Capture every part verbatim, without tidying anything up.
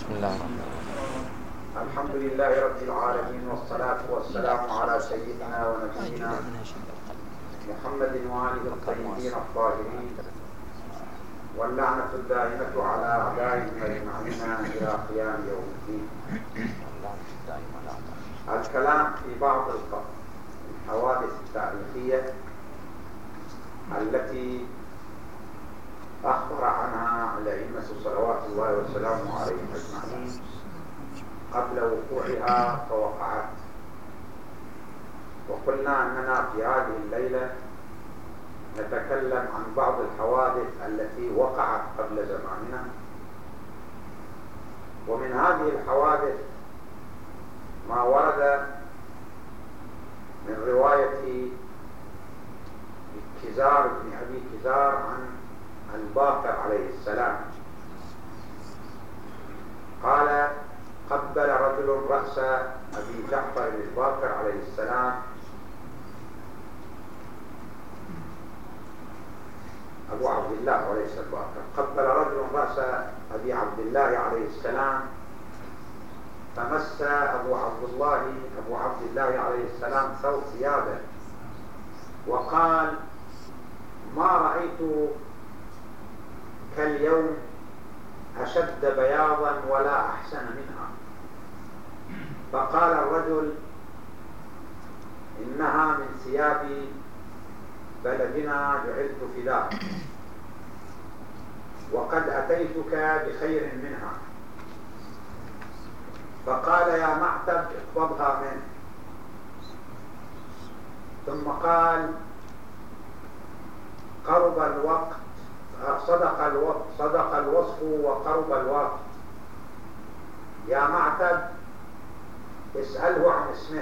بسم الله الرحمن الرحيم. الحمد لله رب العالمين، والصلاة والسلام على سيدنا ونبينا محمد وآله الطيبين الطاهرين، واللعنة الدائمة على أعدائهم أجمعين إلى قيام يوم الدين. الكلام في بعض الحوادث التاريخية التي أخبر عنها الأئمة صلوات الله وسلامه عليهم أجمعين قبل وقوعها فوقعت. وقلنا أننا في هذه الليلة نتكلم عن بعض الحوادث التي وقعت قبل زماننا. ومن هذه الحوادث ما ورد من رواية كزار بن أبي كزار عن الباقر عليه السلام قال: قبل رجل رأس أبي جعفر الباقر عليه السلام أبو عبد الله وليس الباقر قبل رجل رأس أبي عبد الله عليه السلام، فمس أبو عبد الله أبو عبد الله عليه السلام ثوب ثيابه وقال: ما رأيت كاليوم أشد بياضا ولا أحسن منها. فقال الرجل: إنها من ثياب بلدنا جعلت فداك، وقد أتيتك بخير منها. فقال: يا معتب اقبضها منه. ثم قال: قرب الوقت، صدق الوقت صدق الوصف وقرب الوقت. يا معتب اسأله عن اسمه.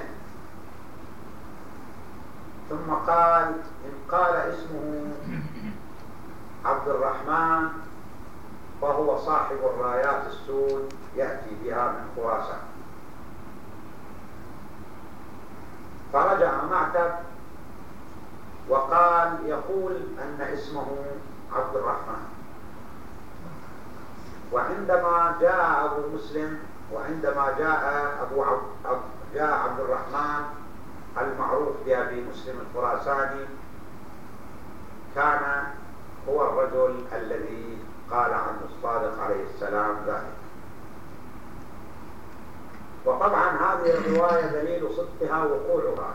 ثم قال: إن قال اسمه عبد الرحمن فهو صاحب الرايات السود يأتي بها من خراسان. فرجع معتب وقال: يقول أن اسمه عبد الرحمن. وعندما جاء أبو مسلم وعندما جاء أبو عبد جاء عبد الرحمن المعروف بأبي مسلم الخراساني، كان هو الرجل الذي قال عنه الصادق عليه السلام ذلك. وطبعا هذه الرواية دليل صدقها وقوعها،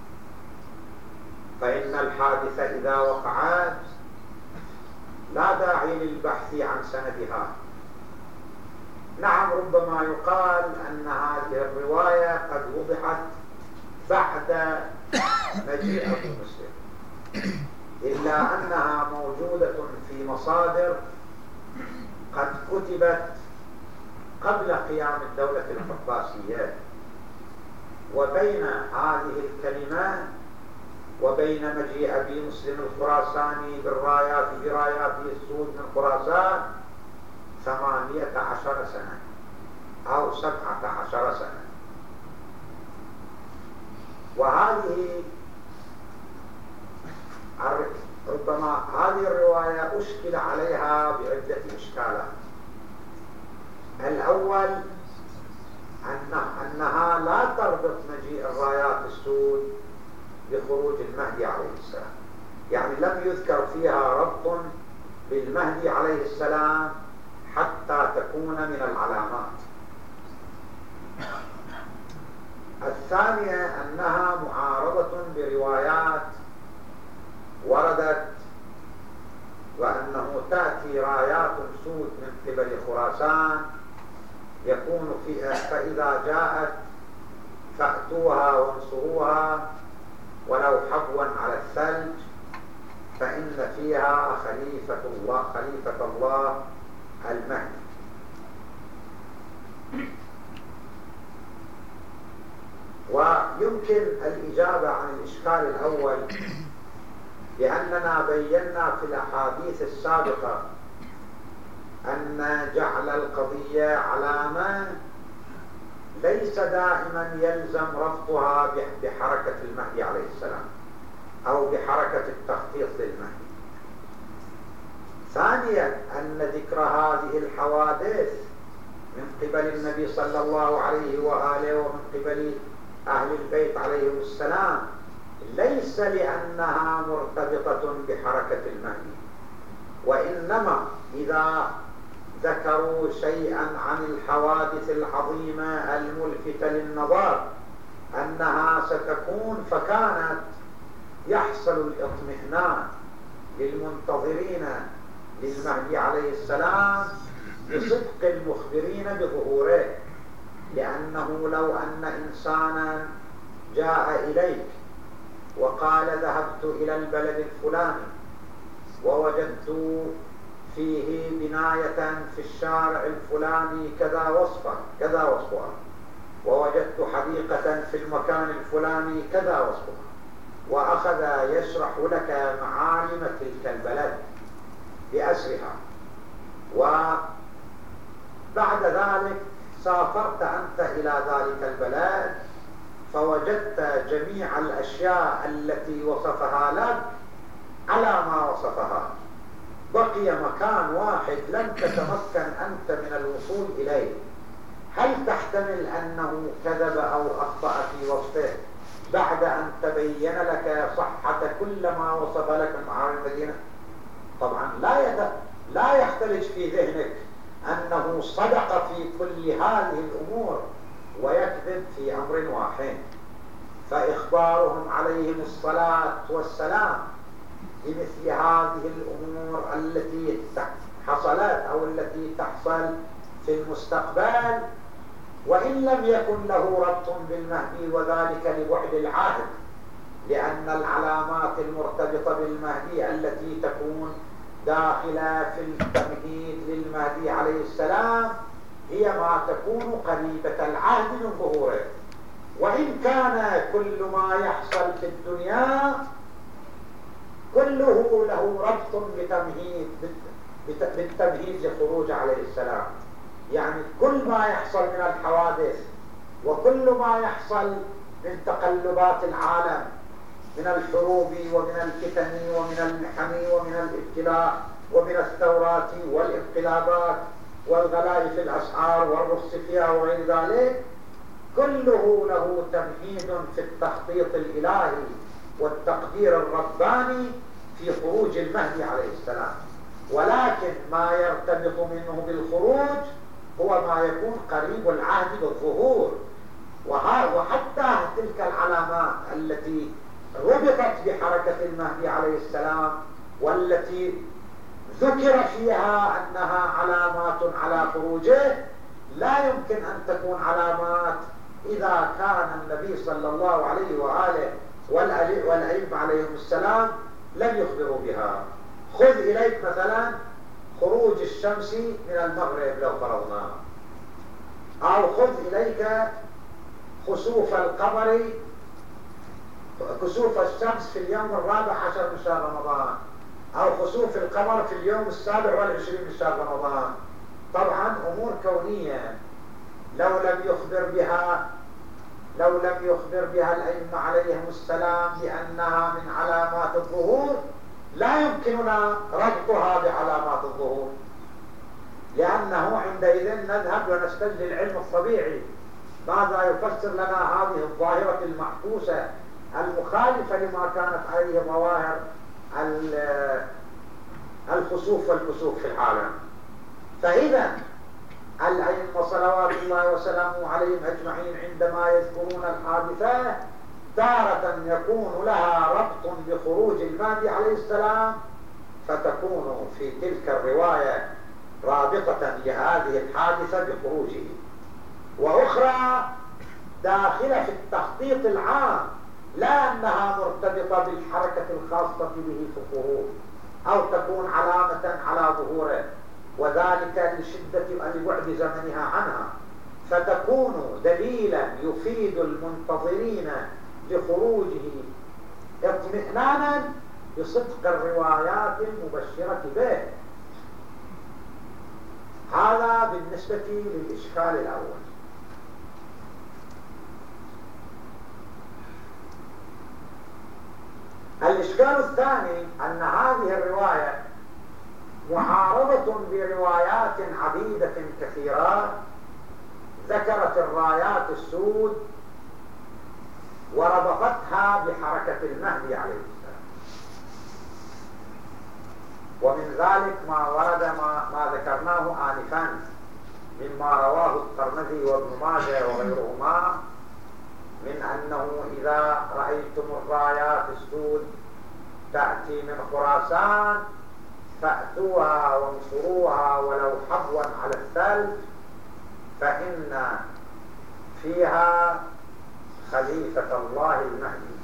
فإن الحادثة إذا وقعت لا داعي للبحث عن سندها. نعم، ربما يقال أن هذه الرواية قد وضحت بعد مجيء أبو مسلم، إلا أنها موجودة في مصادر قد كتبت قبل قيام الدولة العباسية. وبين هذه الكلمات وبين مجيء أبي مسلم الخراساني بالرايات براياته السود من خراسان ثمانية عشر سنة أو سبعة عشر سنة. وهذه ربما هذه الرواية أشكل عليها بعدة إشكالات. الأول أنها لا تربط مجيء الرايات السود بخروج المهدي عليه السلام، يعني لم يذكر فيها ربط بالمهدي عليه السلام حتى تكون من العلامات. الثانية أنها معارضة بروايات وردت وأنه تأتي رايات سود من قبل خراسان يكون فيها، فإذا جاءت فأتوها وانصروها ولو حبوا على الثلج، فإن فيها خليفة الله خليفة الله المهدي. ويمكن الإجابة عن الإشكال الأول بأننا بينا في الأحاديث السابقة أن جعل القضية علامة ليس دائما يلزم ربطها بحركة المهدي عليه السلام أو بحركة التخطيط للمهدي. ثانيا أن ذكر هذه الحوادث من قبل قبل النبي صلى الله عليه وآله ومن قبل أهل البيت عليهم السلام ليس لأنها مرتبطة بحركة المهدي، وإنما إذا ذكروا شيئا عن الحوادث العظيمة الملفتة للنظر أنها ستكون، فكانت يحصل الاطمئنان للمنتظرين للمهدي عليه السلام بصدق المخبرين بظهوره. لأنه لو أن إنسانا جاء إليك وقال ذهبت إلى البلد الفلاني ووجدت فيه بناية في الشارع الفلاني كذا وصفا كذا وصفها، ووجدت حديقة في المكان الفلاني كذا وصفها، وأخذ يشرح لك معالم تلك البلد بأسرها، وبعد ذلك سافرت أنت إلى ذلك البلد فوجدت جميع الأشياء التي وصفها لك على ما وصفها، بقي مكان واحد لم تتمكن أنت من الوصول إليه، هل تحتمل أنه كذب أو أخطأ في وصفه بعد أن تبين لك صحة كل ما وصف لك معالم المدينة؟ طبعا لا يد... لا يختلج في ذهنك أنه صدق في كل هذه الأمور ويكذب في أمر واحد. فإخبارهم عليهم الصلاة والسلام بمثل هذه الأمور التي حصلت أو التي تحصل في المستقبل، وإن لم يكن له ربط بالمهدي، وذلك لبعد العهد، لأن العلامات المرتبطة بالمهدي التي تكون داخلة في التمهيد للمهدي عليه السلام هي ما تكون قريبة العهد من ظهوره. وإن كان كل ما يحصل في الدنيا كله له ربط بتمهيد بالتمهيد لخروج عليه السلام، يعني كل ما يحصل من الحوادث وكل ما يحصل من تقلبات العالم من الحروب ومن الفتن ومن المحن ومن الابتلاء ومن الثورات والانقلابات والغلاء في الأسعار والرخص فيها وغير ذلك، كله له تمهيد في التخطيط الإلهي والتقدير الرباني في خروج المهدي عليه السلام. ولكن ما يرتبط منه بالخروج هو ما يكون قريب العهد بالظهور، وحتى تلك العلامات التي ربطت بحركة المهدي عليه السلام والتي ذكر فيها أنها علامات على خروجه لا يمكن أن تكون علامات إذا كان النبي صلى الله عليه وآله والأئمة عليهم السلام لم يخبروا بها. خذ إليك مثلا خروج الشمس من المغرب لو فرضنا، أو خذ إليك خسوف القمر كسوف الشمس في اليوم الرابع عشر من شهر رمضان، أو خسوف القمر في اليوم السابع والعشرين من شهر رمضان. طبعا أمور كونية لو لم يخبر بها لو لم يخبر بها الأئمة عليهم السلام بأنها من علامات الظهور لا يمكننا ربطها بعلامات الظهور، لأنه عندئذ نذهب ونستجل العلم الطبيعي ماذا يفسر لنا هذه الظاهرة المحفوسة المخالفة لما كانت عليه ظواهر الخسوف والكسوف في العالم. فإذا الأئمة صلوات الله وسلامه عليهم أجمعين عندما يذكرون الحادثة تارة يكون لها ربط بخروج المهدي عليه السلام، فتكون في تلك الرواية رابطة لهذه الحادثة بخروجه، وأخرى داخلة في التخطيط العام لا أنها مرتبطة بالحركة الخاصة به في الظهور أو تكون علامة على ظهوره، وذلك لشدة لبعد زمنها عنها، فتكون دليلا يفيد المنتظرين لخروجه اطمئنانا بصدق الروايات المبشرة به. هذا بالنسبة للإشكال الأول. الإشكال الثاني أن هذه الرواية معارضة بروايات عديدة كثيرة ذكرت الرايات السود وربطتها بحركة المهدي عليه السلام. ومن ذلك ما ورد ما, ما ذكرناه آنفا مما رواه الترمذي وابن ماجه وغيرهما من أنه إذا رأيتم الرايات السود تأتي من خراسان فأتوها وانصروها ولو حبوا على الثلج، فإن فيها خليفة الله المهدي.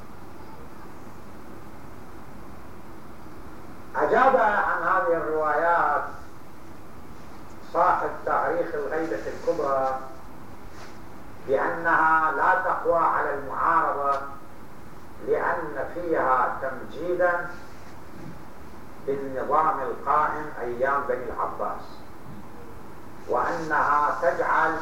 أجاب عن هذه الروايات صاحب تاريخ الغيبة الكبرى بأنها لا تقوى على المعارضة، لأن فيها تمجيدا بالنظام القائم أيام بني العباس، وأنها تجعل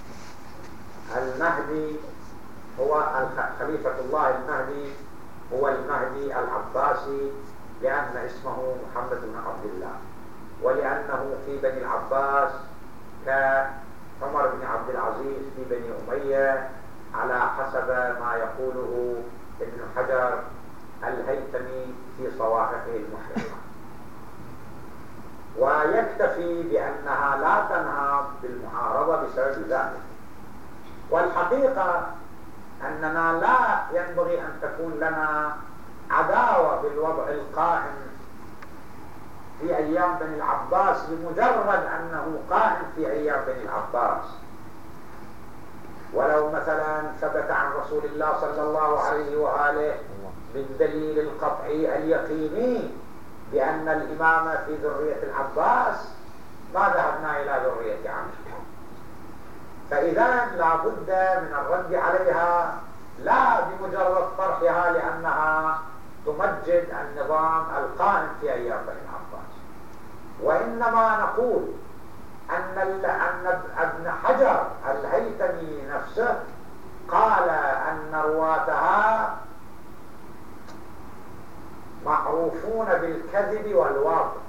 المهدي هو خليفة الله المهدي هو المهدي العباسي، لأن اسمه محمد بن عبد الله، ولأنه في بني العباس كعمر بن عبد العزيز في بني أمية على حسب ما يقوله ابن حجر الهيثمي في صواحفه المحرمة. ويكتفي بأنها لا تنهض بالمعارضة بسبب ذلك. والحقيقة أننا لا ينبغي أن تكون لنا عداوة بالوضع القائم في أيام بني العباس لمجرد أنه قائم في أيام بني العباس. ولو مثلا ثبت عن رسول الله صلى الله عليه وآله بالدليل القطعي اليقيني بأن الإمامة في ذرية العباس ما ذهبنا إلى ذرية عمه. فإذا لا بد من الرد عليها، لا بمجرد طرحها لأنها تمجد النظام القائم في أيام بني العباس، وإنما نقول أن أن ابن حجر الهيثمي نفسه قال أن رواتها معروفون بالكذب والواقع،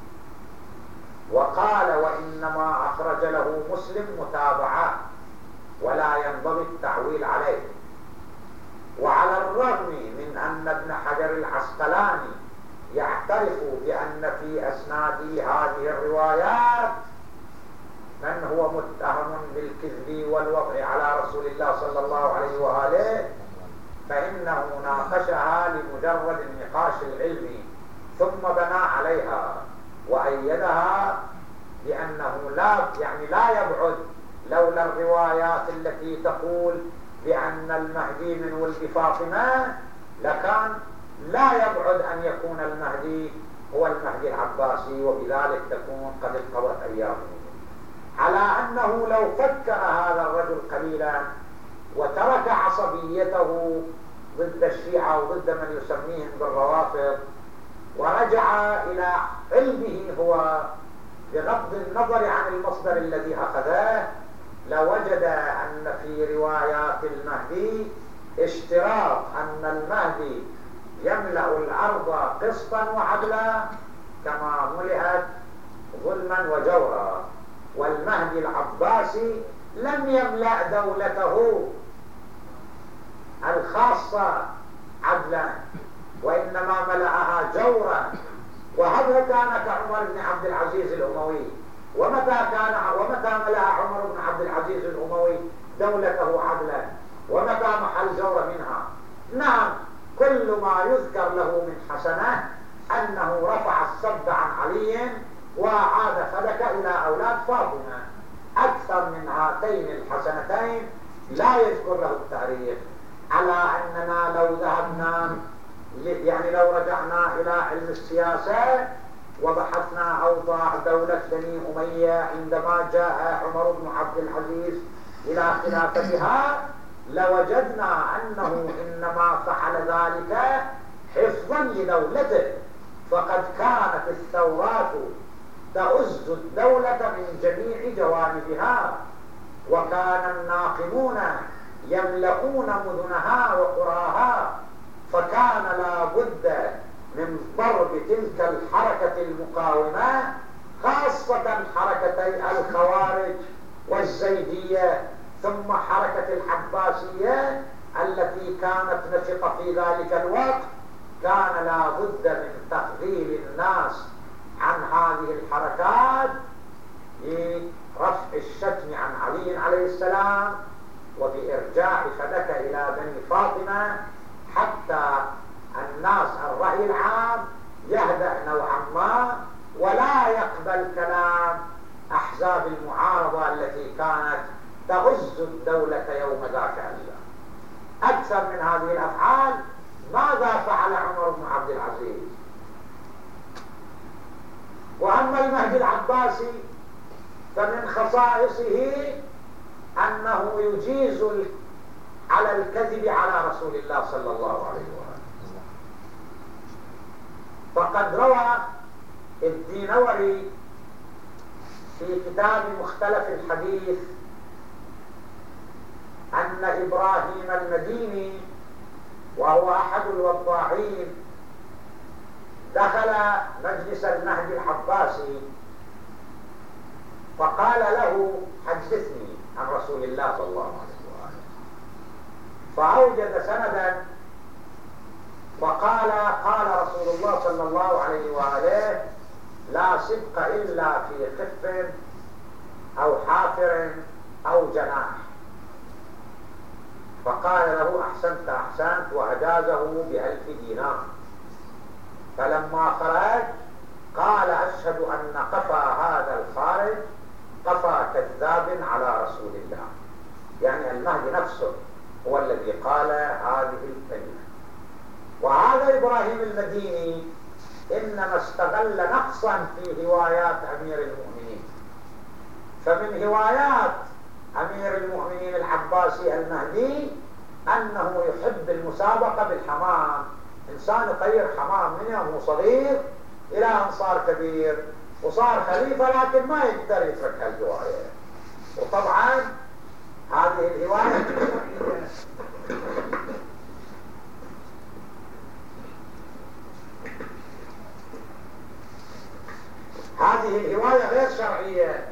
وقال وإنما أخرج له مسلم متابعات ولا ينبغي التعويل عليه. وعلى الرغم من أن ابن حجر العسقلاني يعترف بأن في أسناد هذه الروايات من هو متهم بالكذب والوضع على رسول الله صلى الله عليه وآله، فإنه ناقشها لمجرد النقاش العلمي ثم بنى عليها وأيدها بأنه لا يعني لا يبعد، لولا الروايات التي تقول بأن المهدي من ولد فاطمة لكان لا يبعد أن يكون المهدي هو المهدي العباسي، وبذلك تكون قد انقضت أيامه. على أنه لو فكر هذا الرجل قليلا وترك عصبيته ضد الشيعة وضد من يسميهم بالروافض ورجع إلى علمه هو بغض النظر عن المصدر الذي أخذه، لوجد أن في روايات المهدي اشتراط أن المهدي يملأ الأرض قسطا وعدلا كما ملئت ظلما وجورا، والمهدي العباسي لم يملأ دولته الخاصة عدلا وإنما ملأها جورا. وهذا كان كعمر بن عبد العزيز الأموي، ومتى كان ومتى ملأ عمر بن عبد العزيز الأموي دولته عدلا، ومتى محل جور منها؟ نعم، كل ما يذكر له من حسنة أنه رفع السب عن علي وعاد فدك إلى أولاد فاطمة. أكثر من هاتين الحسنتين لا يذكر له التاريخ. على أننا لو ذهبنا يعني لو رجعنا إلى علم السياسة وبحثنا أوضاع دولة بني أمية عندما جاء عمر بن عبد العزيز إلى خلافتها لوجدنا أنه إنما فعل ذلك حفظا لدولته، فقد كانت الثورات تؤز الدولة من جميع جوانبها، وكان الناقمون يملؤون مدنها وقراها، فكان لا بد من ضرب تلك الحركة المقاومة، خاصة حركتي الخوارج والزيدية ثم حركة العباسية التي كانت نشطة في ذلك الوقت، كان لا بد من تفضيل الناس عن هذه الحركات لرفع الشتم عن علي عليه السلام وبإرجاع فدك إلى بني فاطمة، حتى الناس الرأي العام يهدأ نوعا ما ولا يقبل كلام أحزاب المعارضة التي كانت تغز الدولة يوم ذاك اليوم. أكثر من هذه الأفعال ماذا فعل عمر بن عبد العزيز؟ وأما المهدي العباسي فمن خصائصه أنه يجيز على الكذب على رسول الله صلى الله عليه وآله. فقد روى الدينوري في كتاب مختلف الحديث أن إبراهيم المديني وهو أحد الوضاعين دخل مجلس المهدي العباسي فقال له حدثني عن رسول الله صلى الله عليه وآله، فأوجد سندا فقال قال رسول الله صلى الله عليه وآله لا سبق إلا في خف أو حافر أو جناح. فقال له أحسنت أحسنت وأجازه بألف دينار. فلما خرج قال أشهد أن قفا هذا الخارج قفا كذاب على رسول الله، يعني المهدي نفسه هو الذي قال هذه الكلمة. وهذا إبراهيم المديني إنما استغل نقصا في هوايات أمير المؤمنين. فمن هوايات أمير المؤمنين العباسي المهدي أنه يحب المسابقة بالحمام. إنسان يطير حمام من يوم صغير إلى أن صار كبير وصار خليفة، لكن ما يقدر يترك هالهواية. وطبعا هذه الهواية هذه الهواية غير شرعية.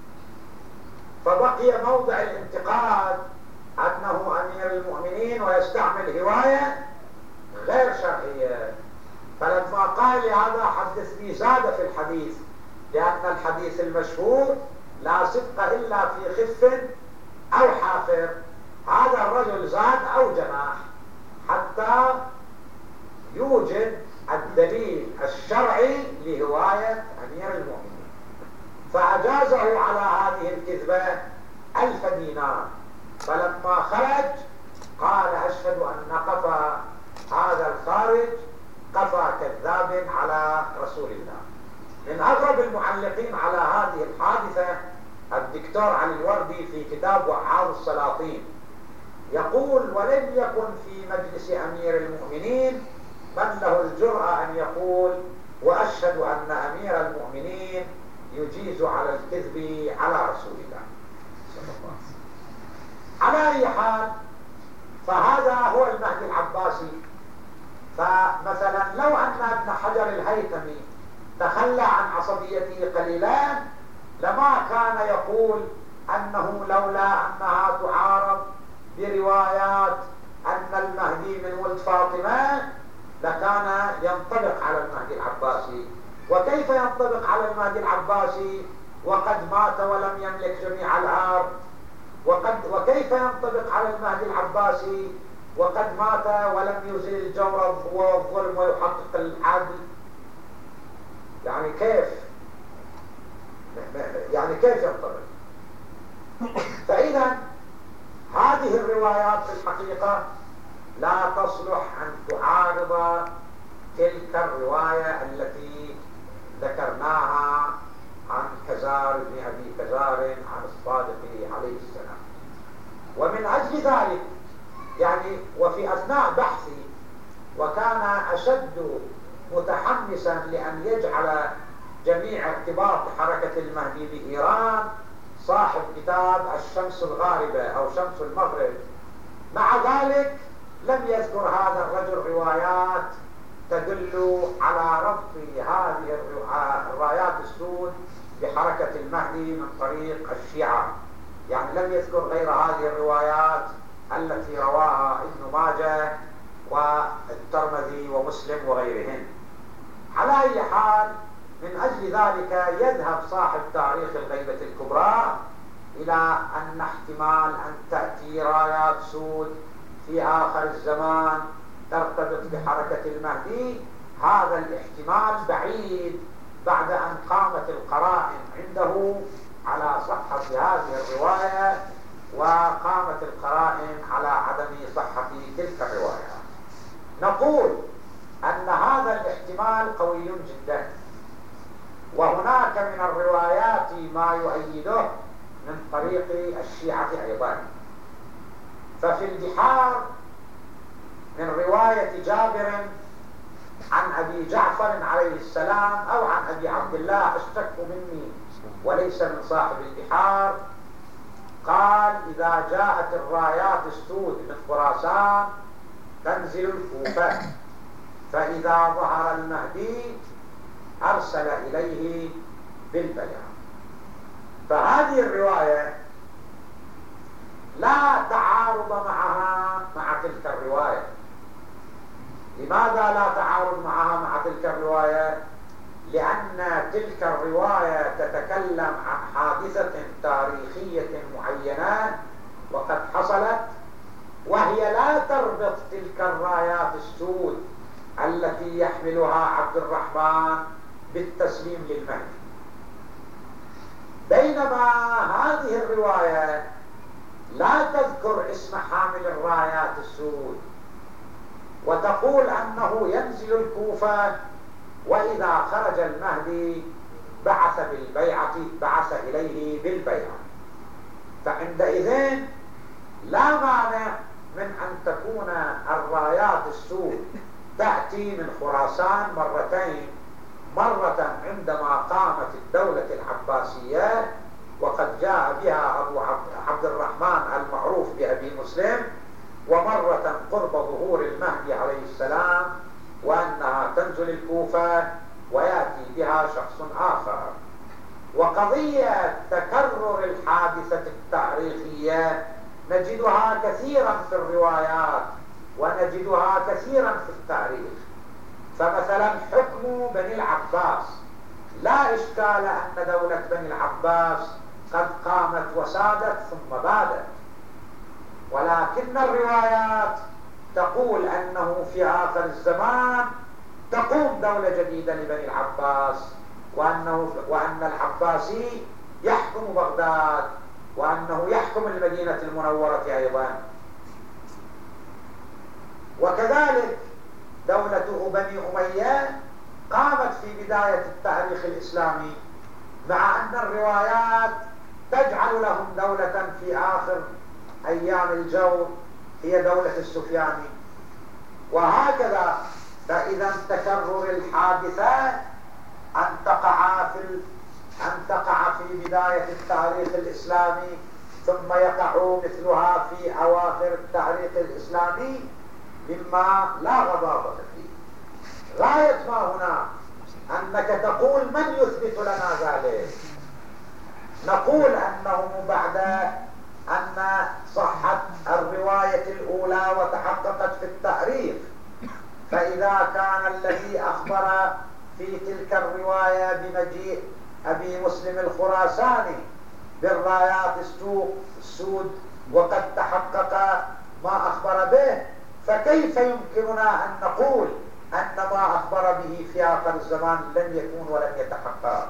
فبقي موضع الانتقاد أنه أمير المؤمنين ويستعمل هواية غير شرعية. فلما قال لهذا حدثني زاد في الحديث، لأن الحديث المشهور لا صدق إلا في خف أو حافر. هذا الرجل زاد أو جناح حتى يوجد الدليل الشرعي لهواية أمير المؤمنين، فأجازه على هذه الكذبة ألف دينار. فلما خرج قال أشهد أن قفا هذا الخارج قفا كذاب على رسول الله. من أغرب المعلقين على هذه الحادثة الدكتور علي الوردي في كتاب وعاظ السلاطين يقول: ولم يكن في مجلس أمير المؤمنين من له الجرأة أن يقول وأشهد أن أمير المؤمنين يجيز على الكذب على رسول الله صلى الله عليه وسلم. على أي حال، فهذا هو المهدي العباسي. فمثلا لو أن ابن حجر الهيثمي تخلى عن عصبيته قليلا لما كان يقول أنه لولا أنها تعارض بروايات أن المهدي من ولد فاطمة لكان ينطبق على المهدي العباسي. وكيف ينطبق على المهدي العباسي وقد مات ولم يملك جميع الأرض؟ وقد وكيف ينطبق على المهدي العباسي وقد مات ولم يزيل الجور والظلم ويحقق العدل؟ يعني كيف يعني كيف ينطبق؟ فإذا هذه الروايات في الحقيقة لا تصلح أن تعارض تلك الرواية التي ذكرناها عن كزار بن أبي كزار عن الصادق عليه السلام. ومن أجل ذلك يعني وفي أثناء بحثي وكان أشد متحمسا لأن يجعل جميع ارتباط حركة المهدي بإيران صاحب كتاب الشمس الغاربة أو شمس المغرب، مع ذلك لم يذكر هذا الرجل روايات تدل على ربط هذه الرايات السود بحركة المهدي من طريق الشيعة. لم يذكر غير هذه الروايات التي رواها ابن ماجه والترمذي ومسلم وغيرهم. على أي حال، من أجل ذلك يذهب صاحب تاريخ الغيبة الكبرى إلى أن احتمال أن تأتي رايات سود في آخر الزمان ترتبط بحركة المهدي. هذا الاحتمال بعيد بعد أن قامت القرائن عنده على صحة هذه الرواية، وقامت القرائن على عدم صحة تلك الرواية. نقول أن هذا الاحتمال قوي جدا، وهناك من الروايات ما يؤيده من طريق الشيعة أيضا. ففي البحار من رواية جابر عن أبي جعفر عليه السلام أو عن أبي عبد الله، أشتك مني وليس من صاحب البحار، قال: إذا جاءت الرايات السود من خراسان تنزل الكوفة، فإذا ظهر المهدي أرسل إليه بالبيان. فهذه الرواية لا تعارض معها مع تلك الرواية. لماذا لا تعارض معها مع تلك الرواية؟ لأن تلك الرواية تتكلم عن حادثة تاريخية معينة وقد حصلت، وهي لا تربط تلك الرايات السود التي يحملها عبد الرحمن بالتسليم للمهدي. بينما هذه الرواية لا تذكر اسم حامل الرايات السود، وتقول أنه ينزل الكوفة، وإذا خرج المهدي بعث بالبيعة بعث إليه بالبيعة. فعندئذ لا مانع من أن تكون الرايات السود تأتي من خراسان مرتين، مرة عندما قامت الدولة العباسية وقد جاء بها أبو عبد الرحمن المعروف بأبي مسلم، ومرة قرب ظهور المهدي عليه السلام وأنها تنزل الكوفة ويأتي بها شخص آخر. وقضية تكرر الحادثة التاريخية نجدها كثيرا في الروايات ونجدها كثيرا في التاريخ. فمثلا حكم بني العباس، لا إشكال أن دولة بني العباس قد قامت وسادت ثم بادت، ولكن الروايات تقول أنه في آخر الزمان تقوم دولة جديدة لبني العباس، وأنه وأن العباسي يحكم بغداد، وأنه يحكم المدينة المنورة أيضا. وكذلك دولة بني أمية قامت في بداية التاريخ الإسلامي، مع أن الروايات تجعل لهم دولة في آخر أيام الجور هي دولة السفياني. وهكذا. فإذا تكرر الحادثة أن تقع في ال... أن تقع في بداية التاريخ الإسلامي ثم يقع مثلها في أواخر التاريخ الإسلامي مما لا غضاضة فيه. غاية ما هنا أنك تقول من يثبت لنا ذلك؟ نقول أنه بعد أن صحت الرواية الأولى وتحققت في التاريخ، فإذا كان الذي أخبر في تلك الرواية بمجيء أبي مسلم الخراساني بالرايات السود وقد تحقق ما أخبر به، فكيف يمكننا أن نقول أن ما أخبر به في آخر الزمان لن يكون ولن يتحقق؟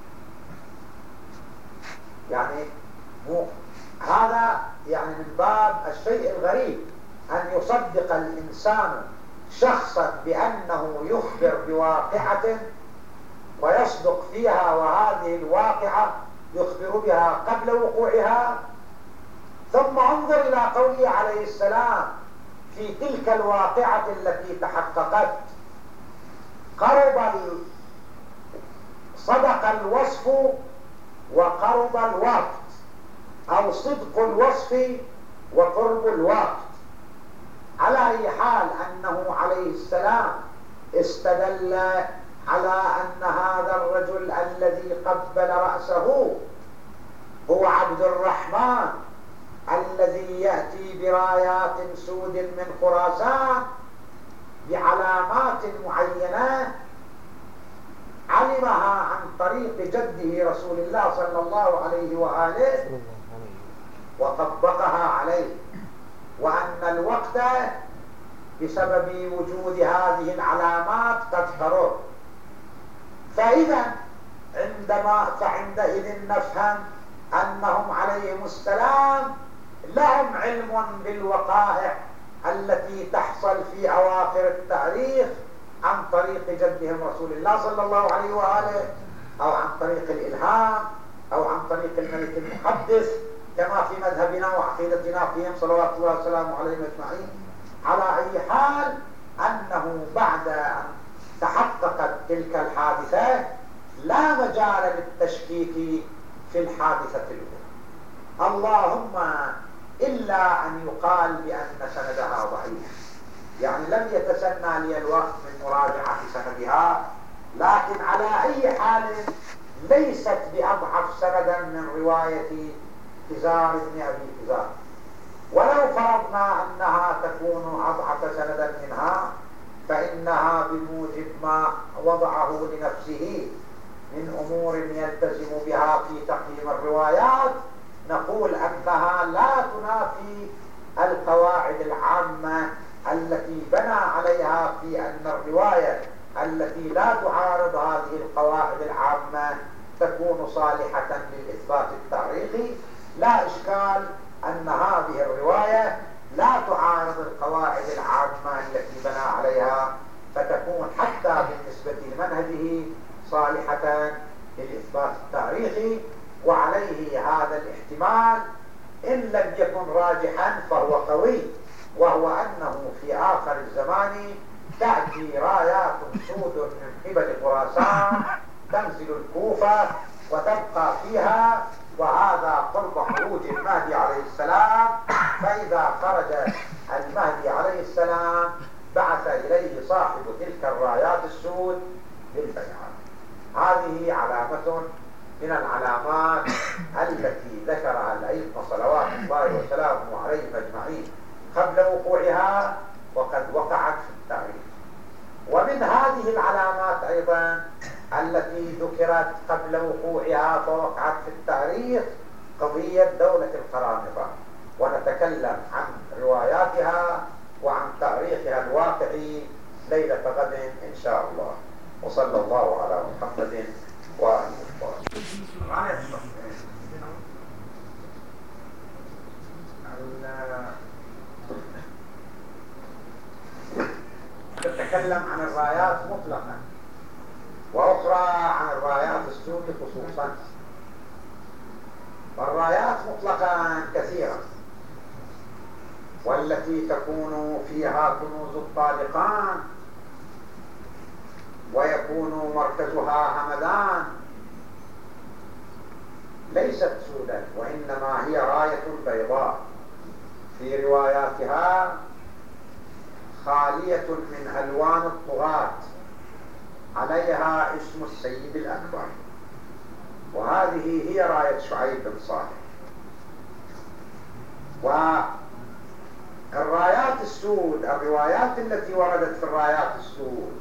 يعني مو هذا يعني من باب الشيء الغريب أن يصدق الإنسان شخصا بأنه يخبر بواقعة ويصدق فيها، وهذه الواقعة يخبر بها قبل وقوعها. ثم انظر إلى قوله عليه السلام في تلك الواقعة التي تحققت: قرب صدق الوصف وقرب الوقت، أو صدق الوصف وقرب الوقت. على أي حال أنه عليه السلام استدل على أن هذا الرجل الذي قبل رأسه هو عبد الرحمن الذي يأتي برايات سود من خراسان بعلامات معينة علمها عن طريق جده رسول الله صلى الله عليه وآله وطبقها عليه، وأن الوقت بسبب وجود هذه العلامات قد قرر. فإذا عندما فعندئذ نفهم أنهم عليهم السلام لهم علم بالوقائع التي تحصل في أواخر التاريخ عن طريق جدهم رسول الله صلى الله عليه وآله، أو عن طريق الإلهام، أو عن طريق الملك المقدس، كما في مذهبنا وعقيدتنا فيهم صلوات الله وسلامه عليهم أجمعين. على أي حال أنه بعد أن تحققت تلك الحادثة لا مجال للتشكيك في الحادثة الأولى، اللهم إلا أن يقال بأن سندها ضعيف، يعني لم يتسنى لي الوقت من مراجعة سندها، لكن على أي حال ليست بأضعف سندا من رواية كزار بن أبي كزار، ولو فرضنا أنها تكون أضعف سندا منها فإنها بموجب ما وضعه لنفسه من أمور يلتزم بها في تقييم الروايات نقول أنها لا تنافي القواعد العامة التي بنى عليها في أن الرواية التي لا تعارض هذه القواعد العامة تكون صالحة للإثبات التاريخي. لا إشكال أن هذه الرواية لا تعارض القواعد العامة التي بنى عليها، فتكون حتى بالنسبة لمنهجه صالحة للإثبات التاريخي. وعليه هذا الاحتمال إن لم يكن راجحا فهو قوي، وهو أنه في آخر الزمان تأتي رايات سود من قبل خراسان تنزل الكوفة وتبقى فيها، وهذا قرب خروج المهدي عليه السلام، فإذا خرج المهدي عليه السلام بعث إليه صاحب تلك الرايات السود بالبيعة. هذه علامة من العلامات التي ذكرها الأئمة صلوات الله وسلامه عليهم أجمعين قبل وقوعها وقد وقعت في التاريخ. ومن هذه العلامات أيضا التي ذكرت قبل وقوعها فوقعت في التاريخ قضية دولة القرامطة، ونتكلم عن رواياتها وعن تاريخها الواقعي ليلة غد إن شاء الله. وصلى الله على محمد وآله وصحبه. تتكلم عن الرايات مطلقا، وأخرى عن الرايات السود خصوصا. والرايات مطلقا كثيرة، والتي تكون فيها كنوز الطالقان ويكون مركزها همدان ليست سودا، وإنما هي راية بيضاء في رواياتها خالية من ألوان الطغاة، عليها اسم السيد الأكبر، وهذه هي راية شعيب بن صالح. والرايات السود، الروايات التي وردت في الرايات السود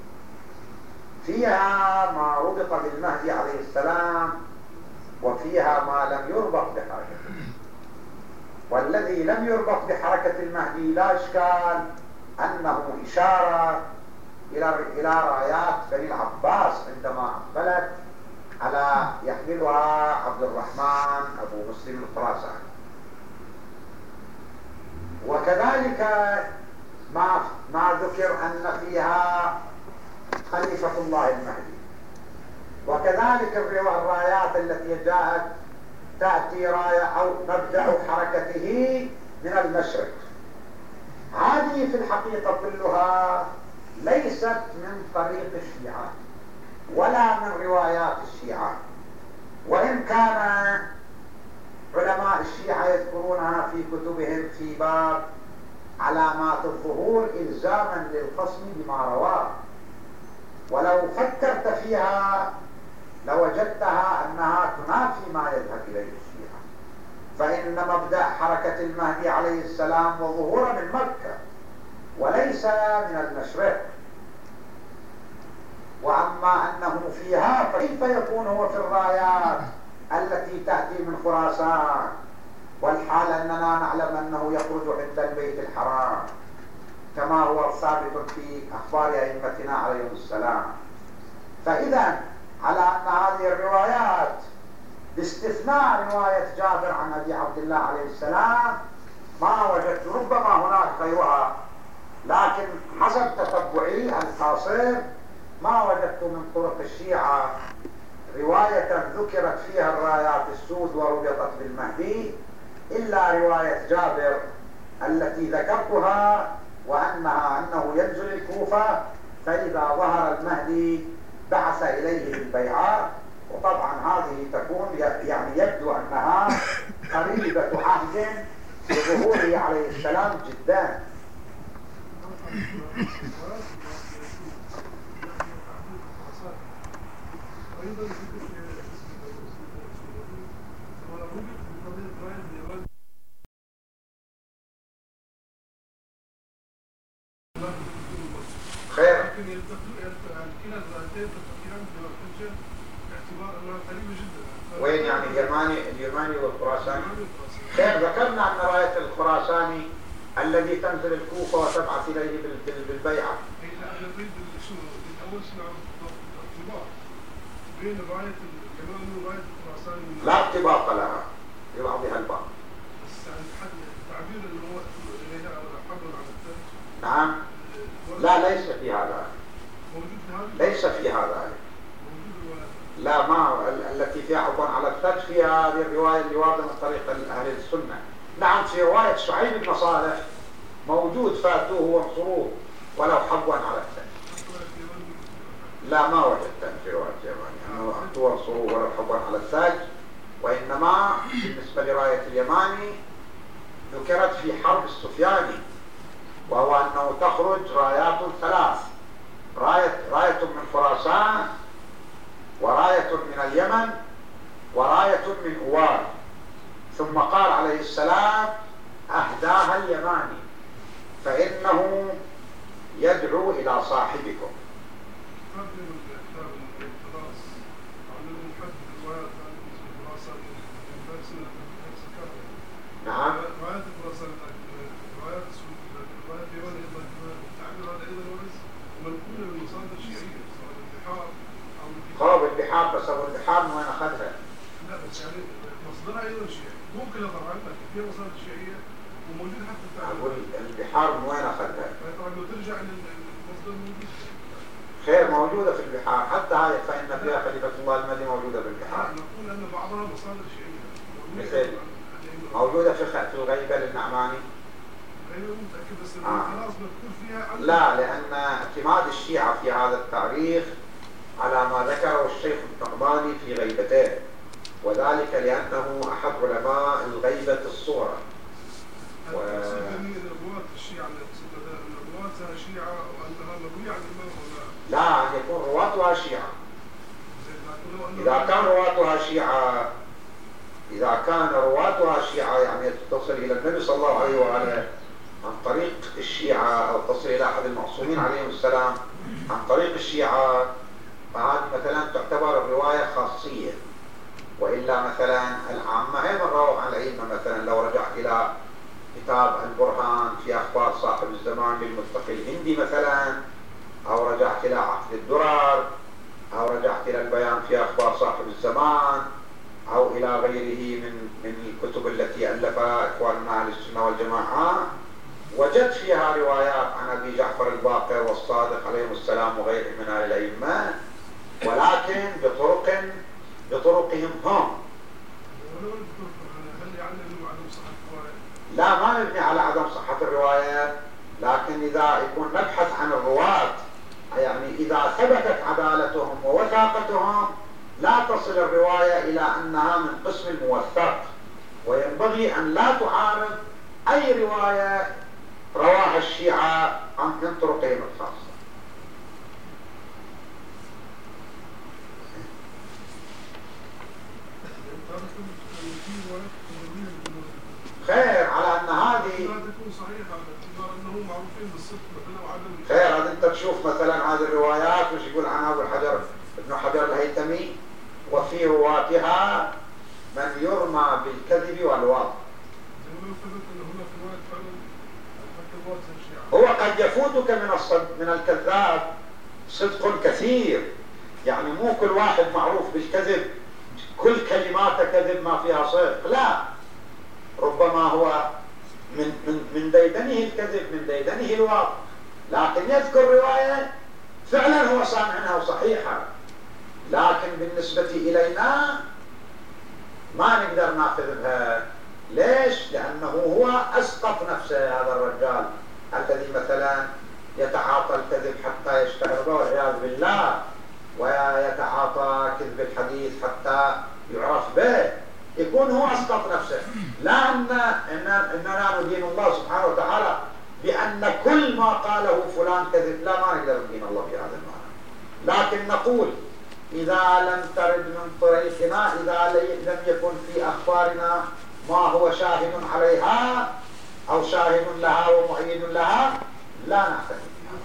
فيها ما ربط بالمهدي عليه السلام وفيها ما لم يربط بحركته. والذي لم يربط بحركة المهدي لا إشكال أنه إشارة إلى إلى رايات بني العباس عندما أقبلت على يحملها عبد الرحمن أبو مسلم الخراساني. وكذلك ما ما ذكر أن فيها خليفة الله المهدي. وكذلك الرايات التي جاءت تأتي راية أو مبدأ حركته من المشرق، هذه في الحقيقة كلها ليست من طريق الشيعة ولا من روايات الشيعة، وإن كان علماء الشيعة يذكرونها في كتبهم في باب علامات الظهور إلزاما للخصم بما رواه. ولو فكرت فيها لوجدتها أنها تنافي ما يذهب إليه الشيعة، فإن مبدأ حركة المهدي عليه السلام وظهوره من مكة وليس من المشرق. وأما أنه فيها فكيف يكون هو في الرايات التي تأتي من خراسان، والحال أننا نعلم أنه يخرج عند البيت الحرام كما هو ثابت في أخبار أئمتنا عليهم السلام. فإذا على أن هذه الروايات باستثناء رواية جابر عن أبي عبد الله عليه السلام ما وجدت، ربما هناك غيرها، لكن حسب تتبعي القاصر ما وجدت من طرق الشيعة رواية ذكرت فيها الرايات السود وربطت بالمهدي إلا رواية جابر التي ذكرتها، وأنها أنه ينزل الكوفة فإذا ظهر المهدي بعث إليه بالبيعة. وطبعا هذه تكون يعني يبدو أنها قريبة عهد بظهوره عليه السلام جدا. خير. وين يعني اليماني اليماني والخراساني؟ خير. ذكرنا أن راية الخراساني الذي تنزل الكوفة وتبعث إليه بالبيعة. بين راية اليماني وراية الخراساني لا ارتباط لها ببعضها البعض. بس التعبير اللي هو إليها حبل على الثلج. نعم. لا ليس في هذا. موجود في هذا؟ ليس في هذا. لا ما التي فيها حبل على الثلج فيها هذه الرواية اللي واردة من طريق أهل السنة. نعم في رواية شعيب بن صالح موجود فاتوه وانصروه ولو حبوا على الثلج. لا ما وجدت في رواية اليماني أنه أنتوا وانصروه ولو حبوا على الثلج، وإنما بالنسبة لراية اليماني ذكرت في حرب السفياني، وهو أنه تخرج رايات ثلاث، راية, راية من خراسان وراية من اليمن وراية من أوار، ثم قال عليه السلام أهداها اليماني فإنه يدعو إلى صاحبكم. نعم. خرب البحار، بس ابو البحار من وين اخذها؟ لا بس يعني مصدرها ايضا شيعي، ممكن اطلع لك في مصادر شيعيه وموجود حتى ابو البحار من وين اخذها؟ طبعا لو ترجع للمصدر موجود. خير موجوده في البحار، حتى هاي فان فيها خليفه الله المهدي موجوده في البحار. نقول ان بعضها مصادر شيعيه مثل موجوده في في الغيبه للنعماني. غيبه متاكد بس خلاص مذكور فيها. لا لان اعتماد الشيعه في هذا التاريخ على ما ذكره الشيخ الطقباني في غيبته، وذلك لأنه أحد علماء الغيبة الصغرى. و... لا أن يكون رواتها شيعة. إذا كان رواتها شيعة إذا كان رواتها شيعة يعني تصل إلى النبي صلى الله عليه وآله عن طريق الشيعة، أو تصل إلى أحد المعصومين عليهم السلام عن طريق الشيعة، فهذه مثلا تعتبر الرواية خاصية. وإلا مثلا العامة هي من رووا عن العلم، مثلا لو رجعت إلى كتاب البرهان في أخبار صاحب الزمان للمتقي الهندي مثلا، أو رجعت إلى عقد الدرر، أو رجعت إلى البيان في أخبار صاحب الزمان، أو إلى غيره من من الكتب التي ألفها إخواننا أهل السنة والجماعة، وجدت فيها روايات عن أبي جعفر الباقر والصادق عليهم السلام وغيرهم من أهل الأئمة، ولكن بطرق بطرقهم هم. لا ما نبني على عدم صحة الرواية، لكن إذا يكون نبحث عن الرواة يعني إذا ثبتت عدالتهم ووثاقتهم لا تصل الرواية إلى أنها من قسم الموثق، وينبغي أن لا تعارض أي رواية رواها الشيعة عن طرقهم الخاصة. خير على تكون صحيحة باعتبار أنهم معروفين بالصدق مثلا وعدم خير. هذا أنت تشوف مثلا هذه الروايات وش يقول عنها أبو الحجر ابن حجر الهيثمي: وفي رواتها من يرمى بالكذب والوعظ. هو قد يفوتك من الصد من الكذاب صدق كثير، يعني مو كل واحد معروف بالكذب كل كلماته كذب ما فيها صدق، لا، ربما هو من من من ديدنه الكذب، من ديدنه الوعظ، لكن يذكر رواية فعلا هو سامعها وصحيحة، لكن بالنسبة إلينا ما نقدر ناخذ بها. ليش؟ لأنه هو أسقط نفسه هذا الرجال الذي مثلا يتعاطى الكذب حتى يشتهر به والعياذ بالله، ويتعاطى كذب الحديث حتى يعرف به، يكون هو أسقط نفسه. لا أن إننا ندين الله سبحانه وتعالى بأن كل ما قاله فلان كذب، لا، ما نقدر ندين الله بهذا المعنى، لكن نقول إذا لم ترد من طريقنا، إذا لم يكن في أخبارنا ما هو شاهد عليها أو شاهد لها ومؤيد لها، لا نعتقد.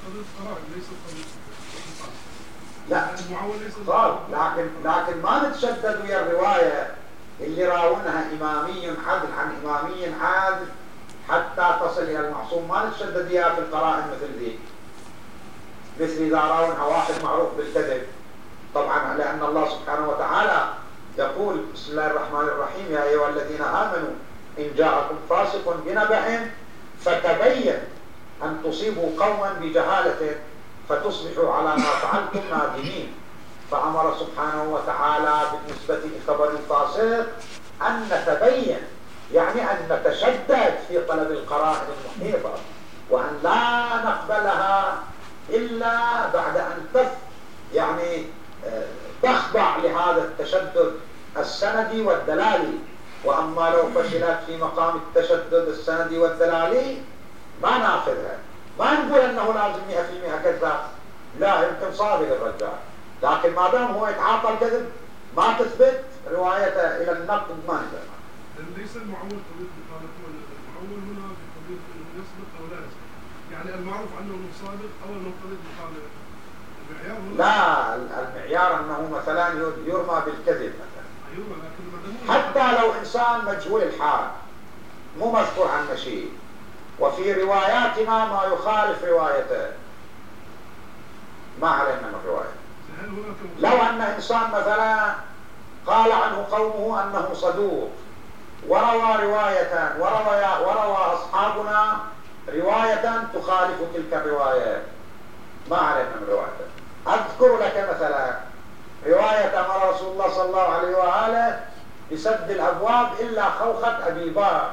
لا صار، لكن لكن ما نتشدد ويا الرواية اللي راونها إمامي عدل عن إمامي عادل حتى تصل إلى المعصوم، ما نتشدد وياها في القرائن مثل ذي، مثل إذا راونها واحد معروف بالكذب. طبعا لأن الله سبحانه وتعالى يقول: بسم الله الرحمن الرحيم: يا أيها الذين آمنوا إن جاءكم فاسق بنبأ فتبين أن تصيبوا قوما بجهالة فتصبحوا على ما فعلتم نادمين. فأمر سبحانه وتعالى بالنسبة لخبر الفاسق أن نتبين، يعني أن نتشدد في طلب القرائن المحيطة، وأن لا نقبلها إلا بعد أن تف يعني تخضع لهذا التشدد السندي والدلالي. وأما لو فشلت في مقام التشدد السندي والدلالي ما ناخذها، ما نقول أنه لازم مئة في المئة كذاب، لا، يمكن صادق الرجال، لكن ما دام هو يتعاطى الكذب ما تثبت روايته إلى النقد، ما نقدر. ليس المعول قضية بطالته، المعول هنا بقضية أنه يصدق أو لا يصدق، يعني المعروف عنه أنه صادق أو أنه قضية بطالته. لا، المعيار أنه مثلا يرمى بالكذب مثلا، حتى لو إنسان مجهول الحال مو مذكور عن شيء، وفي رواياتنا ما يخالف روايته، ما علينا من روايته. لو أن إنسان مثلا قال عنه قومه أنه صدوق وروى رواية وروى, وروى أصحابنا رواية تخالف تلك الرواية، ما علينا من روايته. أذكر لك مثلا رواية أمر رسول الله صلى الله عليه وآله بسد الأبواب إلا خوخة أبي بكر،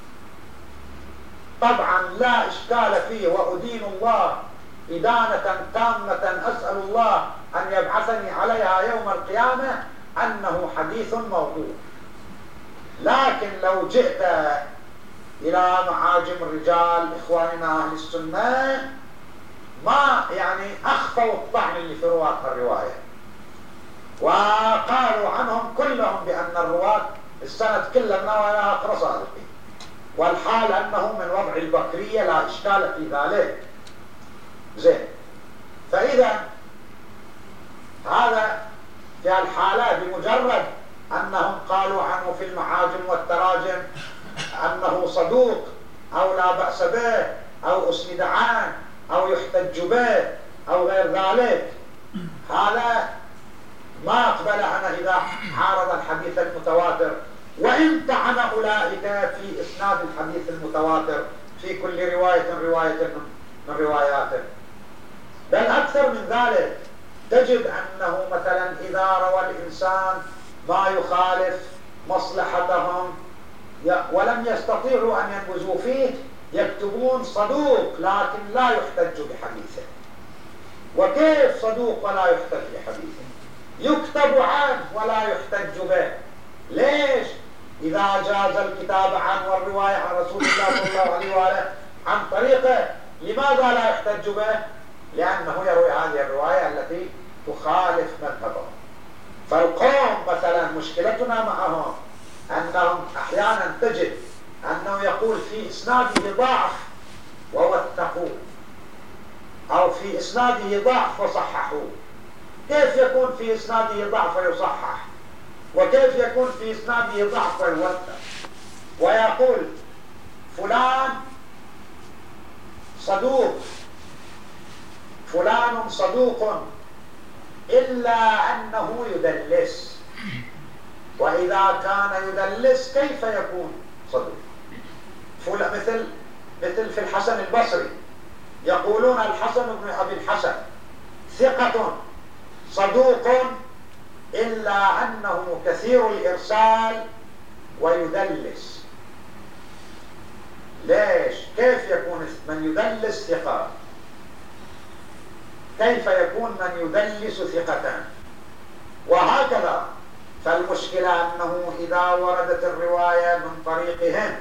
طبعا لا إشكال فيه، وأدين الله إدانة تامة أسأل الله أن يبعثني عليها يوم القيامة أنه حديث موضوع. لكن لو جئت إلى معاجم الرجال إخواننا أهل السنة ما يعني أخفوا الطعن اللي في رواة الرواية، وقالوا عنهم كلهم بأن الرواة السند كله من ولا آخر صادقين، والحال أنه من وضع البكرية لا إشكال في ذلك. زين، فإذا هذا في الحالة بمجرد أنهم قالوا عنه في المعاجم والتراجم أنه صدوق أو لا بأس به أو أسند عنه أو يحتج به أو غير ذلك، هذا ما أقبل أنا إذا عارض الحديث المتواتر، وإن طعن أولئك في إسناد الحديث المتواتر في كل رواية رواية من رواياته. بل أكثر من ذلك، تجد أنه مثلا إذا روى الإنسان ما يخالف مصلحتهم ولم يستطيعوا أن ينبذوا فيه يكتبون صدوق لكن لا يحتج بحديثه. وكيف صدوق ولا يحتج بحديثه؟ يكتب عنه ولا يحتج به. ليش؟ إذا جاز الكتاب عنه والرواية عن رسول الله صلى الله عليه وآله عن طريقه، لماذا لا يحتج به؟ لأنه يروي هذه الرواية التي تخالف مذهبه. فالقوم مثلا مشكلتنا معهم أنهم أحيانا تجد أن أنه يقول في إسناده ضعف ووثقوه، أو في إسناده ضعف وصححوه. كيف يكون في إسناده ضعف ويصحح؟ وكيف يكون في إسناده ضعف ويوثق؟ ويقول فلان صدوق، فلان صدوق إلا أنه يدلس. وإذا كان يدلس كيف يكون صدوق؟ مثل مثل في الحسن البصري يقولون الحسن بن أبي الحسن ثقة صدوق إلا أنه كثير الإرسال ويدلس. ليش؟ كيف يكون من يدلس ثقة؟ كيف يكون من يدلس ثقة؟ وهكذا. فالمشكلة أنه إذا وردت الرواية من طريقهم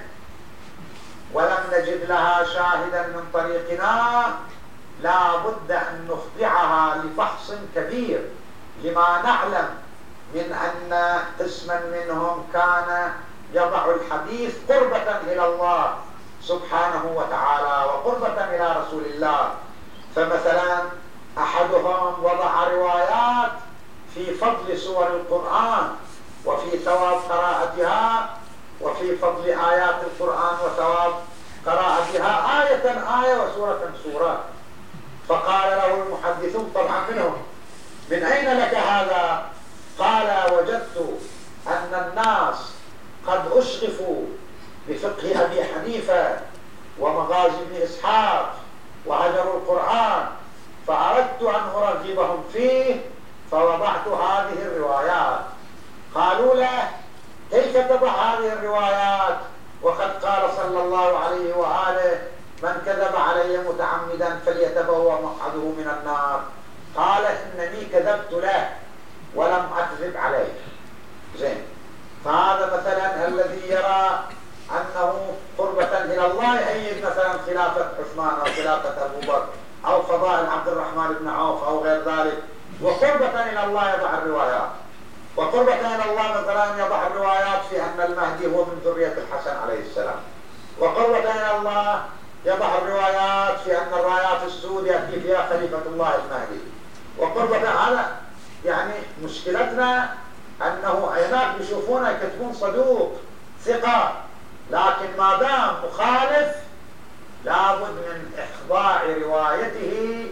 ولم نجد لها شاهدا من طريقنا لا بد أن نخضعها لفحص كبير، لما نعلم من أن قسما منهم كان يضع الحديث قربة إلى الله سبحانه وتعالى وقربة إلى رسول الله. فمثلا أحدهم وضع روايات في فضل سور القرآن وفي ثواب قراءتها، وفي فضل آيات القرآن وثواب قراءتها، آية آية وسورة سورة. فقال له المحدثون طبعا منهم: من أين لك هذا؟ قال: وجدت أن الناس قد أشغفوا بفقه أبي حنيفة ومغازي ابن إسحاق وهجروا القرآن، فأردت أن أرغبهم فيه فوضعت هذه الروايات. قالوا له: كيف تضع هذه الروايات وقد قال صلى الله عليه وآله: من كذب علي متعمدا فليتبوأ مقعده من النار؟ قال: إنني كذبت له ولم أكذب عليه. زين. فهذا مثلا الذي يرى أنه قربة إلى الله يأيد مثلا خلافة عثمان أو خلافة أبو بكر أو فضائل عبد الرحمن بن عوف أو غير ذلك، وقربة إلى الله يضع الروايات. وقربة إلى الله مثلا يضع الروايات في أن المهدي هو من ذرية الحسن عليه السلام. وقربة إلى الله يضع الروايات في أن الرايات السود يأتي فيها خليفة الله المهدي. وقربة هذا يعني مشكلتنا أنه هناك بيشوفونه يكتبون صدوق ثقة، لكن ما دام مخالف لابد من إخضاع روايته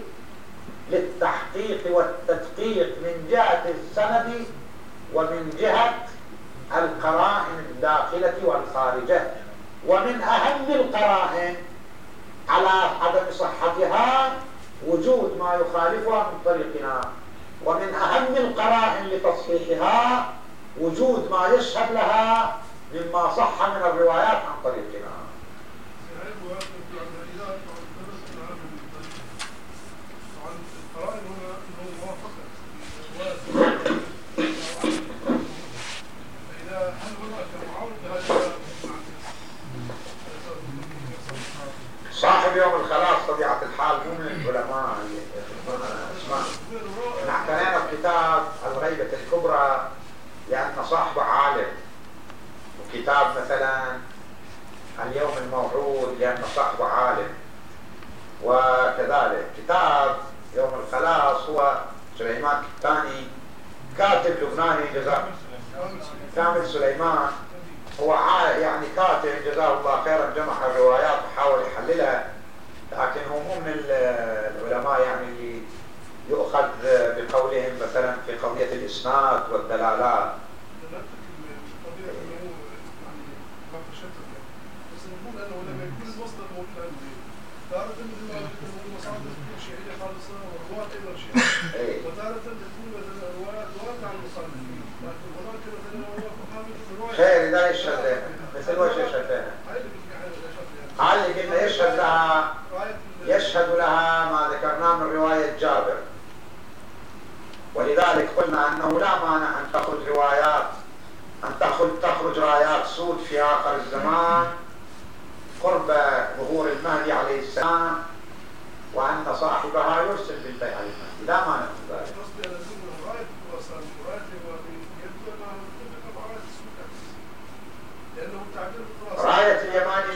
للتحقيق والتدقيق من جهة السند ومن جهة القرائن الداخلة والخارجة. ومن أهم القرائن على عدم صحتها وجود ما يخالفها من طريقنا، ومن أهم القرائن لتصحيحها وجود ما يشهد لها مما صح من الروايات عن طريقنا. صاحب يوم الخلاص طبيعة الحال مو من العلماء اللي يخصون اسماء. اعتنينا بكتاب الغيبة الكبرى لأن صاحبه عالم، وكتاب مثلا اليوم الموعود لأن صاحبه عالم، وكذلك كتاب يوم الخلاص هو سليمان الثاني كاتب لبناني جزاه كامل سليمان، هو يعني كاتب جزاه الله خيرا، جمع الروايات وحاول يحللها، لكن هو مو من العلماء يعني اللي يؤخذ بقولهم مثلا في قضية الإسناد والدلالات. خير إذا يشهد لنا مثل وش يشهد لنا؟ علي قلنا يشهد لها يشهد لها ما ذكرناه من رواية جابر. ولذلك قلنا أنه لا مانع أن تخرج روايات أن تخرج تخرج رايات سود في آخر الزمان قرب ظهور المهدي عليه السلام، وأن صاحبها يرسل بالبيع على المهدي، لا مانع من ذلك. راية اليماني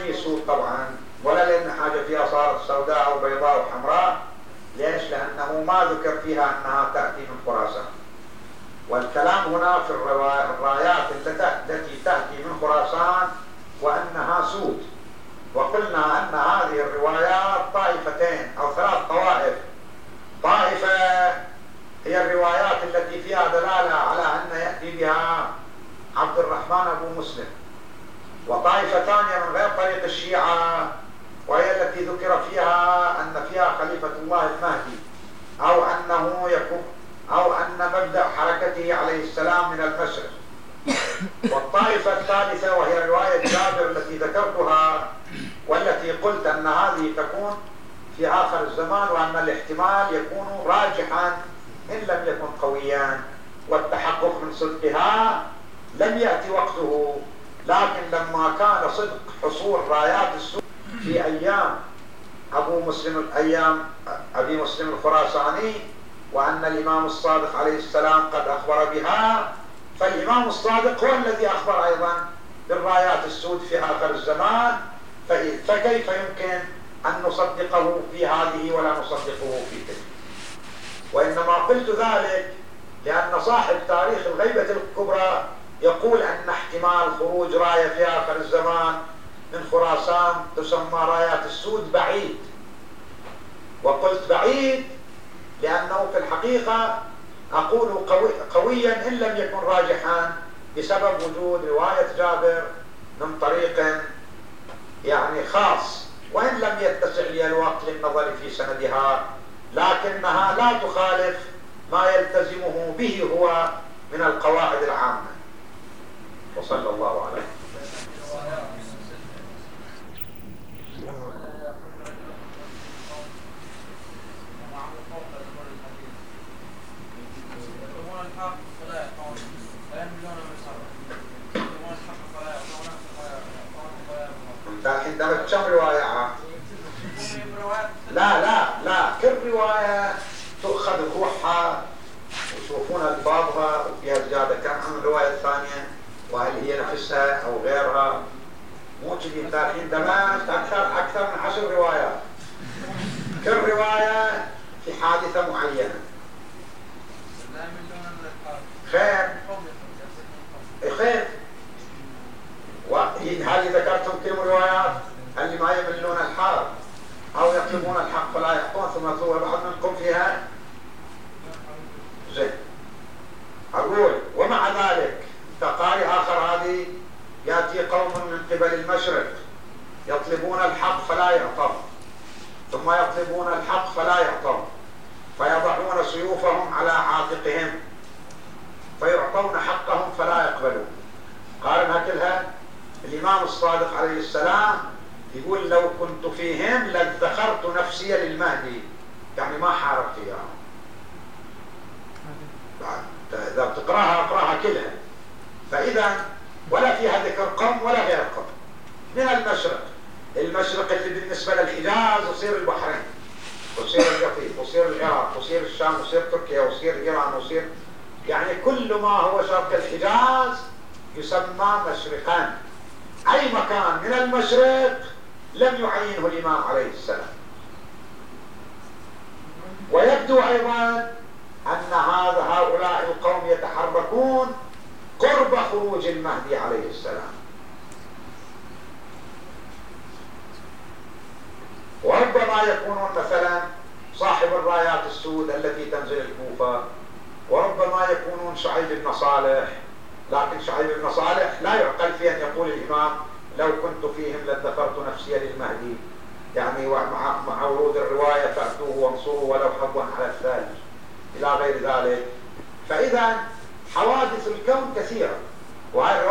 يجي سود طبعا، ولا لأن حاجة فيها صارت سوداء أو بيضاء أو حمراء. ليش؟ لأنه ما ذكر فيها أنها تأتي من خراسان، والكلام هنا في الرايات التي تأتي من خراسان وأنها سود. وقلنا أن هذه الروايات طائفتين أو ثلاث طوائف. طائفة هي الروايات التي فيها دلالة على أن يأتي بها عبد الرحمن أبو مسلم، وطائفة ثانية من غير طريق الشيعة، وهي التي ذكر فيها أن فيها خليفة الله المهدي، أو أنه يكون أو أن مبدأ حركته عليه السلام من المشرق. والطائفة الثالثة وهي رواية جابر التي ذكرتها، والتي قلت أن هذه تكون في آخر الزمان، وأن الاحتمال يكون راجحا إن لم يكن قويا، والتحقق من صدقها لم يأتي وقته. لكن لما كان صدق حصول رايات السود في أيام أبو مسلم أيام أبي مسلم الخراساني، وأن الإمام الصادق عليه السلام قد أخبر بها، فالإمام الصادق هو الذي أخبر أيضا بالرايات السود في آخر الزمان، فكيف يمكن أن نصدقه في هذه ولا نصدقه في تلك؟ وإنما قلت ذلك لأن صاحب تاريخ الغيبة الكبرى يقول أن احتمال خروج راية في آخر الزمان من خراسان تسمى رايات السود بعيد. وقلت بعيد لأنه في الحقيقة أقول قوي قويا إن لم يكن راجحا، بسبب وجود رواية جابر من طريق يعني خاص، وإن لم يتسع لي الوقت للنظر في سندها، لكنها لا تخالف ما يلتزمه به هو من القواعد العامة. وصلى الله عليه الحين درت كم رواية؟ لا لا لا كل رواية تؤخذ بروحها ويشوفون ألفاظها وفيها زيادة كم عن الرواية الثانية، وهل هي نفسها أو غيرها. مو كذي الحين دمجت أكثر أكثر من عشر روايات، كل رواية في حادثة معينة. خير خير. وهل ذكرتم كم روايات اللي ما يملون الحال أو يطلبون الحق فلا يحقون ثم ثوى بعض منكم فيها؟ زين. أقول ومع ذلك تقاري آخر هذه يأتي قوم من قبل المشرق يطلبون الحق فلا يعطون، ثم يطلبون الحق فلا يعطون، فيضعون سيوفهم على عاتقهم فيعطون حقهم فلا يقبلون. قارنها كلها. الإمام الصادق عليه السلام يقول لو كنت فيهم لادخرت نفسي للمهدي، يعني ما حاربت إياهم. إذا بتقراها اقراها كلها. فإذا ولا فيها ذكر قوم ولا غير قوم من المشرق. المشرق اللي بالنسبة للحجاز وصير البحرين وصير القطيف وصير العراق وصير الشام وصير تركيا وصير إيران وصير يعني كل ما هو شرق الحجاز يسمى مشرقا. أي مكان من المشرق لم يعينه الإمام عليه السلام. ويبدو أيضا أن هذا هؤلاء القوم يتحركون قرب خروج المهدي عليه السلام. وربما يكونون مثلا صاحب الرايات السود التي تنزل الكوفة، وربما يكونون شعيب بن صالح. لكن شعيب بن صالح لا يعقل فيه أن يقول الإمام لو كنت فيهم لادخرت نفسي للمهدي، يعني مع, مع ورود الرواية فأتوه وانصروا ولو حبوا على الثلج إلى غير ذلك. فإذا حوادث الكون كثيرة، وهي